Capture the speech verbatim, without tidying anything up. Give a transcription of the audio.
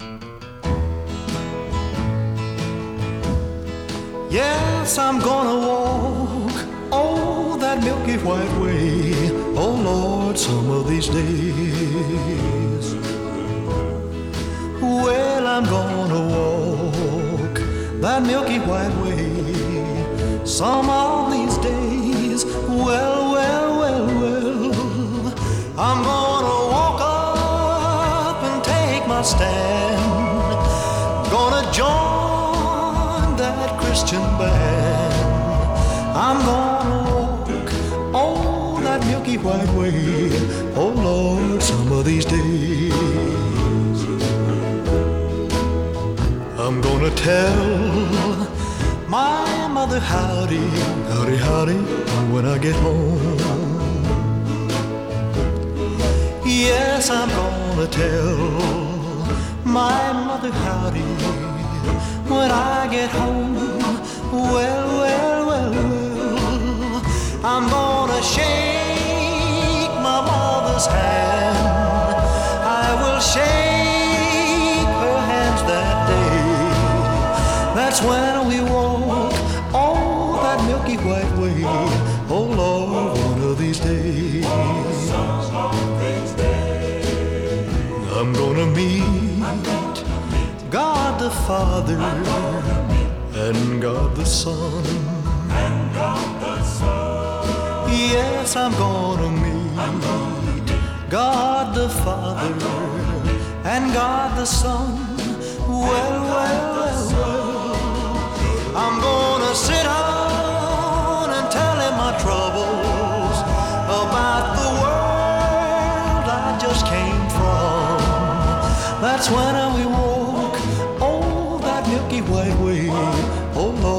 Yes, I'm gonna walk, oh, that milky white way, oh Lord, some of these days. Well, I'm gonna walk that milky white way some of these days. Well, well, well, well, I'm gonna walk up and take my stand. Gonna join that Christian band. I'm gonna walk, oh, that milky white way, oh Lord, some of these days. I'm gonna tell my mother howdy, howdy, howdy, when I get home. Yes, I'm gonna tell my mother howdy when I get home. Well, well, well, well, I'm gonna shake my mother's hand. I will shake her hands that day. That's when we walk, oh, that milky white way, oh Lord, one of these days. I'm gonna meet God the Father and God the Son. Yes, I'm gonna meet God the Father and God the Son. Well, well, well, well, I'm gonna sit down and tell him my troubles about the world I just came from. That's when we walk, oh, that milky white way, oh Lord.